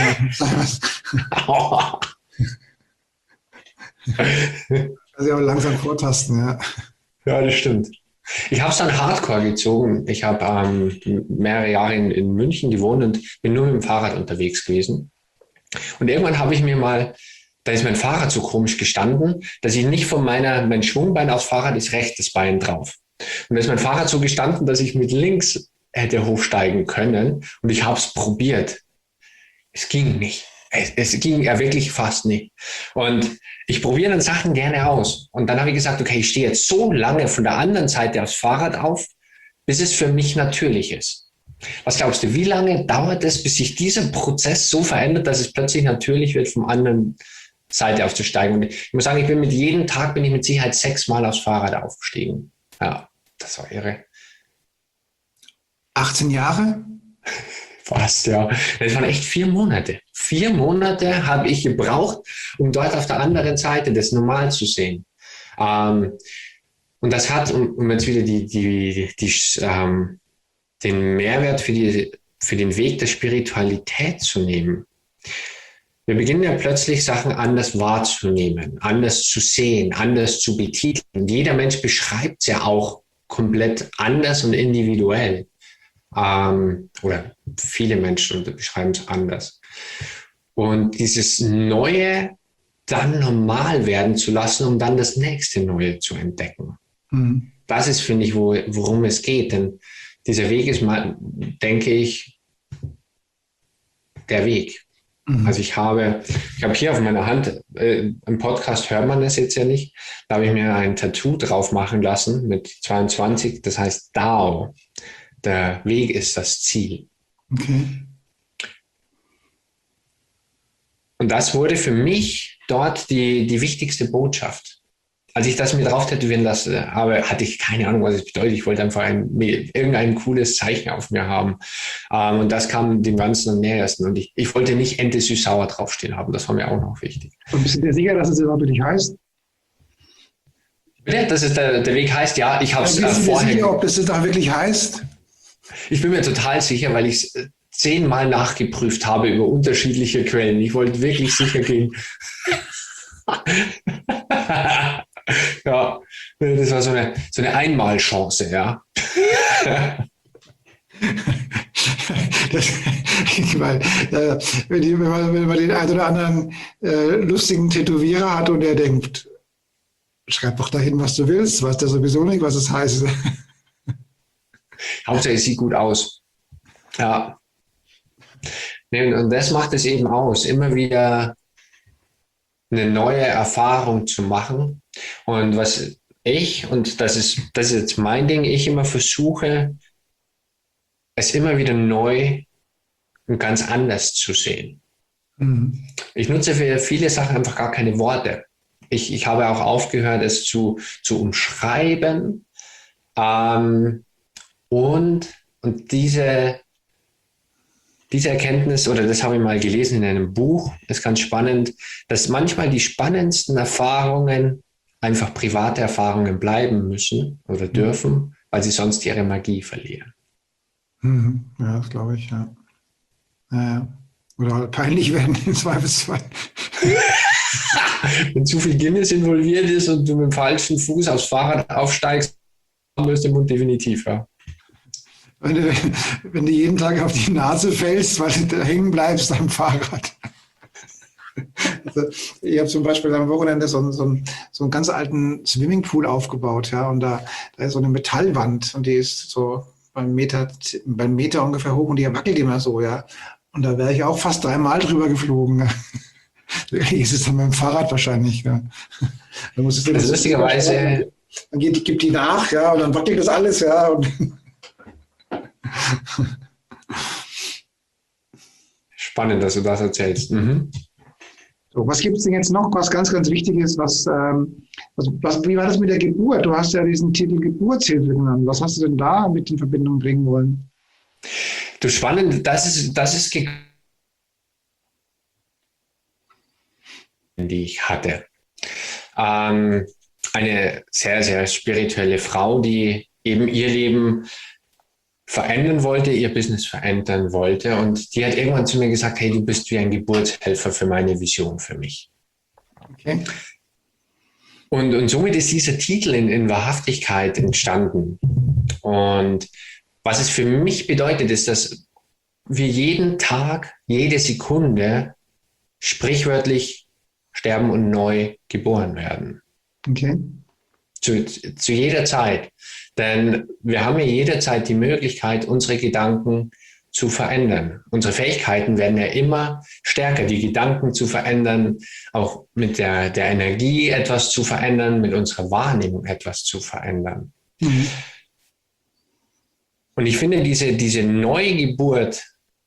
Also ja, langsam vortasten, ja. Ja, das stimmt. Ich habe es dann Hardcore gezogen. Ich habe ähm, mehrere Jahre in, in München gewohnt und bin nur mit dem Fahrrad unterwegs gewesen. Und irgendwann habe ich mir mal, da ist mein Fahrrad so komisch gestanden, dass ich nicht von meiner, mein Schwungbein aufs Fahrrad ist rechtes Bein drauf. Und da ist mein Fahrrad so gestanden, dass ich mit links hätte hochsteigen können. Und ich habe es probiert. Es ging nicht. Es, es ging ja wirklich fast nicht. Und ich probiere dann Sachen gerne aus. Und dann habe ich gesagt, okay, ich stehe jetzt so lange von der anderen Seite aufs Fahrrad auf, bis es für mich natürlich ist. Was glaubst du, wie lange dauert es, bis sich dieser Prozess so verändert, dass es plötzlich natürlich wird, vom anderen Seite aufzusteigen? Und ich muss sagen, ich bin mit jedem Tag bin ich mit Sicherheit sechsmal aufs Fahrrad aufgestiegen. Ja, das war irre. achtzehn Jahre? Fast, ja. Das waren echt vier Monate. Vier Monate habe ich gebraucht, um dort auf der anderen Seite das normal zu sehen. Ähm, und das hat, um, um jetzt wieder die, die, die, die, ähm, den Mehrwert für, die, für den Weg der Spiritualität zu nehmen. Wir beginnen ja plötzlich Sachen anders wahrzunehmen, anders zu sehen, anders zu betiteln. Jeder Mensch beschreibt es ja auch komplett anders und individuell. Ähm, oder viele Menschen beschreiben es anders. Und dieses Neue dann normal werden zu lassen, um dann das nächste Neue zu entdecken. Mhm. Das ist, finde ich, wo, worum es geht. Denn dieser Weg ist mal, denke ich, der Weg. Mhm. Also ich habe, ich habe hier auf meiner Hand, äh, im Podcast hört man das jetzt ja nicht, da habe ich mir ein Tattoo drauf machen lassen mit zweiundzwanzig, das heißt Dao. Der Weg ist das Ziel. Okay. Und das wurde für mich dort die, die wichtigste Botschaft. Als ich das mir drauf tätowieren lasse, aber hatte ich keine Ahnung, was es bedeutet. Ich wollte einfach ein, irgendein cooles Zeichen auf mir haben. Ähm, und das kam dem Ganzen am nähersten. Und ich, ich wollte nicht Ente süß-sauer draufstehen haben. Das war mir auch noch wichtig. Und bist du dir sicher, dass es überhaupt nicht heißt? Bitte? Dass es der, der Weg heißt? Ja, ich habe es äh, vorher... Bist du dir sicher, ob das es auch wirklich heißt? Ich bin mir total sicher, weil ich es zehnmal nachgeprüft habe über unterschiedliche Quellen. Ich wollte wirklich sicher gehen. Ja, das war so eine, so eine Einmalchance, ja. Das, weil, äh, wenn, die, wenn, man, wenn man den einen oder anderen äh, lustigen Tätowierer hat und er denkt, schreib doch dahin, was du willst, weiß der sowieso nicht, was es heißt. Hauptsache es sieht gut aus. Ja. Und das macht es eben aus, immer wieder eine neue Erfahrung zu machen. Und was ich, und das ist, das ist jetzt mein Ding, ich immer versuche, es immer wieder neu und ganz anders zu sehen. Mhm. Ich nutze für viele Sachen einfach gar keine Worte. Ich, ich habe auch aufgehört, es zu, zu umschreiben. Ähm, und, und diese Diese Erkenntnis, oder das habe ich mal gelesen in einem Buch, ist ganz spannend, dass manchmal die spannendsten Erfahrungen einfach private Erfahrungen bleiben müssen oder dürfen, weil sie sonst ihre Magie verlieren. Mhm. Ja, das glaube ich, ja. ja. Oder halt peinlich werden im Zweifelsfall. Wenn zu viel Guinness involviert ist und du mit dem falschen Fuß aufs Fahrrad aufsteigst, löst der Mund definitiv, ja. Wenn du, wenn du jeden Tag auf die Nase fällst, weil du da hängen bleibst am Fahrrad. Also ich habe zum Beispiel am Wochenende so, so, so einen ganz alten Swimmingpool aufgebaut, ja, und da, da ist so eine Metallwand und die ist so beim Meter, beim Meter ungefähr hoch und die wackelt immer so, ja. Und da wäre ich auch fast dreimal drüber geflogen. Ist es dann mit dem Fahrrad wahrscheinlich, ja. Da musst du also lustigerweise. Dann geht, gibt die nach, ja, und dann wackelt das alles, ja. Und spannend, dass du das erzählst. Mhm. So, was gibt es denn jetzt noch, was ganz, ganz wichtig ist? Was, ähm, was, was, wie war das mit der Geburt? Du hast ja diesen Titel Geburtshilfe genannt. Was hast du denn da mit in Verbindung bringen wollen? Du, spannend, das ist, das ist die ich hatte. Ähm, eine sehr, sehr spirituelle Frau, die eben ihr Leben verändern wollte, ihr Business verändern wollte. Und die hat irgendwann zu mir gesagt, hey, du bist wie ein Geburtshelfer für meine Vision, für mich. Okay. Und, und somit ist dieser Titel in, in Wahrhaftigkeit entstanden. Und was es für mich bedeutet, ist, dass wir jeden Tag, jede Sekunde sprichwörtlich sterben und neu geboren werden. Okay. Zu, zu jeder Zeit. Denn wir haben ja jederzeit die Möglichkeit, unsere Gedanken zu verändern. Unsere Fähigkeiten werden ja immer stärker, die Gedanken zu verändern, auch mit der, der Energie etwas zu verändern, mit unserer Wahrnehmung etwas zu verändern. Mhm. Und ich finde diese, diese Neugeburt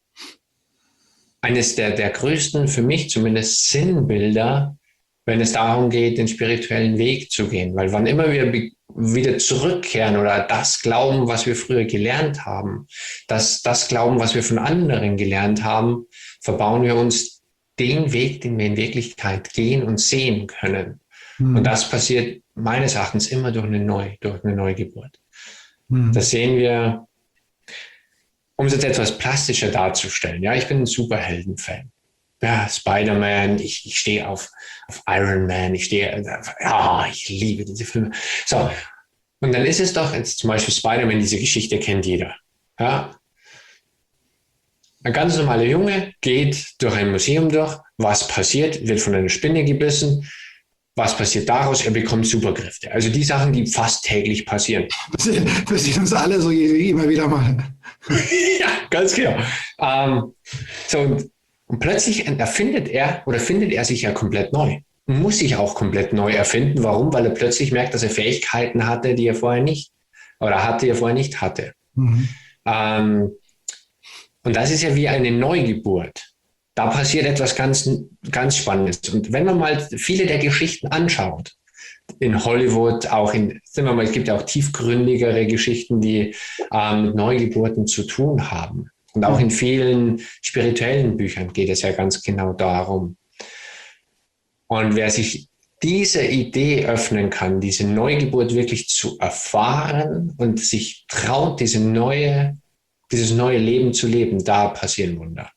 eines der, der größten, für mich zumindest, Sinnbilder, wenn es darum geht, den spirituellen Weg zu gehen. Weil wann immer wir be- wieder zurückkehren oder das glauben, was wir früher gelernt haben, das, das glauben, was wir von anderen gelernt haben, verbauen wir uns den Weg, den wir in Wirklichkeit gehen und sehen können. Mhm. Und das passiert meines Erachtens immer durch eine, Neu, durch eine Neugeburt. Mhm. Das sehen wir, um es jetzt etwas plastischer darzustellen. Ja, ich bin ein Superhelden-Fan. Ja, Spider-Man, ich, ich stehe auf, auf Iron Man, ich stehe, ja, ich liebe diese Filme. So, und dann ist es doch, jetzt zum Beispiel Spider-Man, diese Geschichte kennt jeder. Ja, ein ganz normaler Junge geht durch ein Museum durch, was passiert, wird von einer Spinne gebissen, was passiert daraus, er bekommt Superkräfte. Also die Sachen, die fast täglich passieren. Das passiert uns alle so immer wieder mal. Ja, ganz genau. Ähm, so, und Und plötzlich erfindet er oder findet er sich ja komplett neu. Muss sich auch komplett neu erfinden. Warum? Weil er plötzlich merkt, dass er Fähigkeiten hatte, die er vorher nicht oder hatte, die er vorher nicht hatte. Mhm. Ähm, und das ist ja wie eine Neugeburt. Da passiert etwas ganz, ganz Spannendes. Und wenn man mal viele der Geschichten anschaut, in Hollywood, auch in, sagen wir mal, es gibt ja auch tiefgründigere Geschichten, die ähm, mit Neugeburten zu tun haben. Und auch in vielen spirituellen Büchern geht es ja ganz genau darum. Und wer sich diese Idee öffnen kann, diese Neugeburt wirklich zu erfahren und sich traut, diese neue, dieses neue Leben zu leben, da passieren Wunder.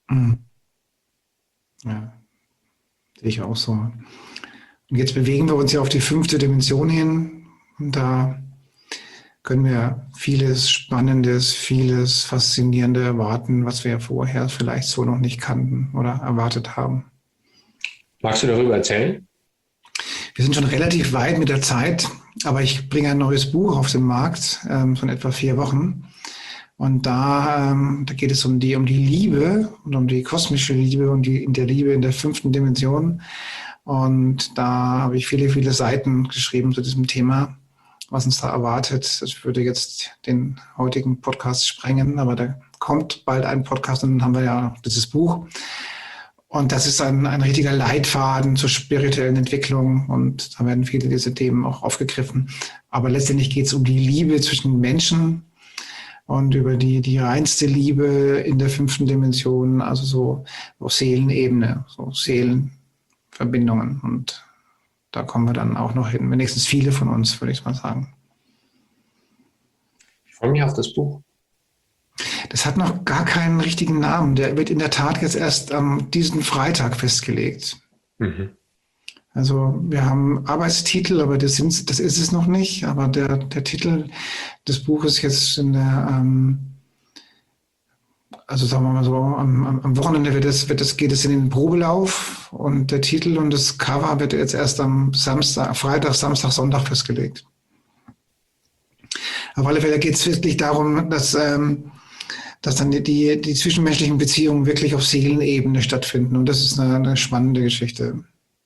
Ja, sehe ich auch so. Und jetzt bewegen wir uns ja auf die fünfte Dimension hin. Und da können wir vieles Spannendes, vieles Faszinierendes erwarten, was wir vorher vielleicht so noch nicht kannten oder erwartet haben. Magst du darüber erzählen? Wir sind schon relativ weit mit der Zeit, aber ich bringe ein neues Buch auf den Markt ähm, von etwa vier Wochen. Und da, ähm, da geht es um die, um die Liebe und um die kosmische Liebe und die in der Liebe in der fünften Dimension. Und da habe ich viele, viele Seiten geschrieben zu diesem Thema, was uns da erwartet. Das würde jetzt den heutigen Podcast sprengen, aber da kommt bald ein Podcast und dann haben wir ja dieses Buch. Und das ist ein, ein richtiger Leitfaden zur spirituellen Entwicklung und da werden viele dieser Themen auch aufgegriffen. Aber letztendlich geht es um die Liebe zwischen Menschen und über die, die reinste Liebe in der fünften Dimension, also so auf Seelenebene, so Seelenverbindungen. Und da kommen wir dann auch noch hin. Wenigstens viele von uns, würde ich mal sagen. Ich freue mich auf das Buch. Das hat noch gar keinen richtigen Namen. Der wird in der Tat jetzt erst am ähm, diesen Freitag festgelegt. Mhm. Also wir haben Arbeitstitel, aber das, sind, das ist es noch nicht. Aber der, der Titel des Buches jetzt in der, ähm, also sagen wir mal so, am, am Wochenende wird es, wird es, geht es in den Probelauf und der Titel und das Cover wird jetzt erst am Samstag, Freitag, Samstag, Sonntag festgelegt. Auf alle Fälle geht es wirklich darum, dass, ähm, dass dann die, die, die zwischenmenschlichen Beziehungen wirklich auf Seelenebene stattfinden. Und das ist eine, eine spannende Geschichte.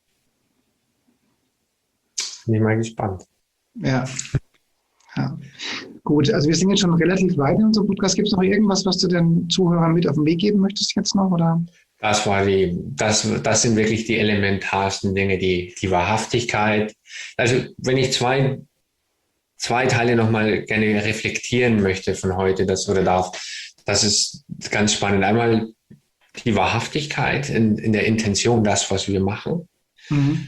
Bin ich mal gespannt. Ja. Ja. Gut, also wir sind jetzt schon relativ weit in unserem Podcast. Gibt es noch irgendwas, was du den Zuhörern mit auf den Weg geben möchtest jetzt noch? Oder? Das war die, das, das sind wirklich die elementarsten Dinge, die, die Wahrhaftigkeit. Also wenn ich zwei, zwei Teile nochmal gerne reflektieren möchte von heute, das oder darf, das ist ganz spannend. Einmal die Wahrhaftigkeit in, in der Intention, das, was wir machen. Mhm.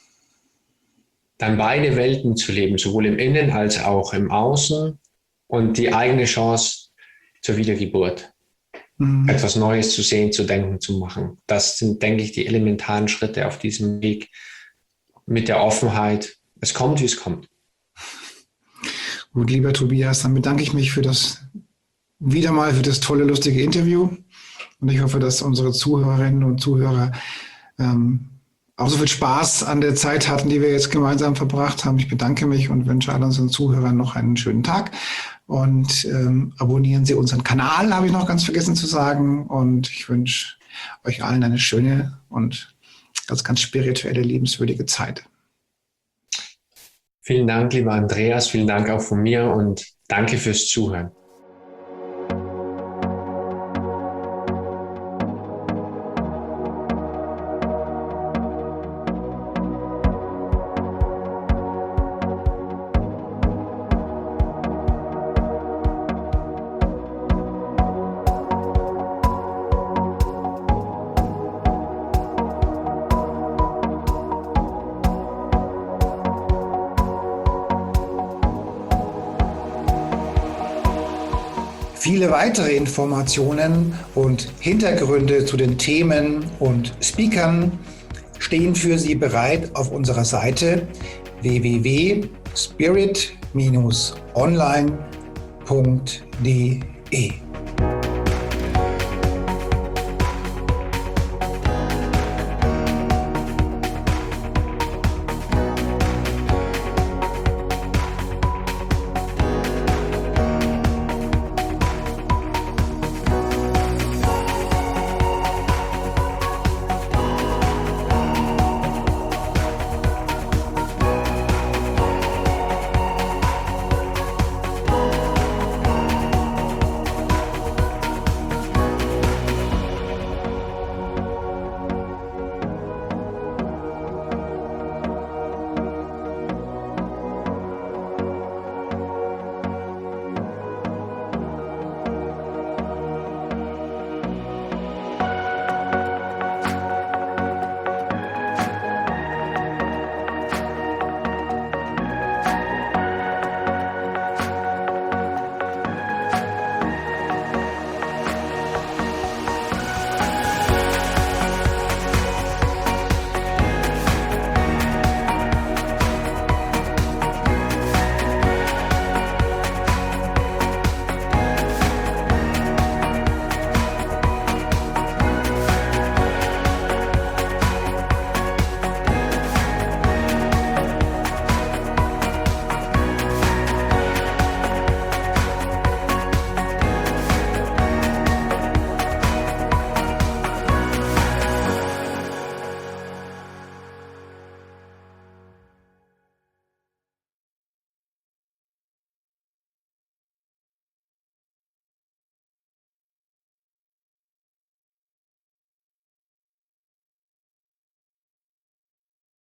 Dann beide Welten zu leben, sowohl im Innen als auch im Außen und die eigene Chance zur Wiedergeburt. Mhm. Etwas Neues zu sehen, zu denken, zu machen. Das sind, denke ich, die elementaren Schritte auf diesem Weg mit der Offenheit. Es kommt, wie es kommt. Gut, lieber Tobias, dann bedanke ich mich für das, wieder mal für das tolle, lustige Interview und ich hoffe, dass unsere Zuhörerinnen und Zuhörer ähm, auch so viel Spaß an der Zeit hatten, die wir jetzt gemeinsam verbracht haben. Ich bedanke mich und wünsche all unseren Zuhörern noch einen schönen Tag. Und ähm, abonnieren Sie unseren Kanal, habe ich noch ganz vergessen zu sagen. Und ich wünsche euch allen eine schöne und ganz, ganz spirituelle, liebenswürdige Zeit. Vielen Dank, lieber Andreas. Vielen Dank auch von mir und danke fürs Zuhören. Viele weitere Informationen und Hintergründe zu den Themen und Speakern stehen für Sie bereit auf unserer Seite w w w punkt spirit Bindestrich online punkt d e.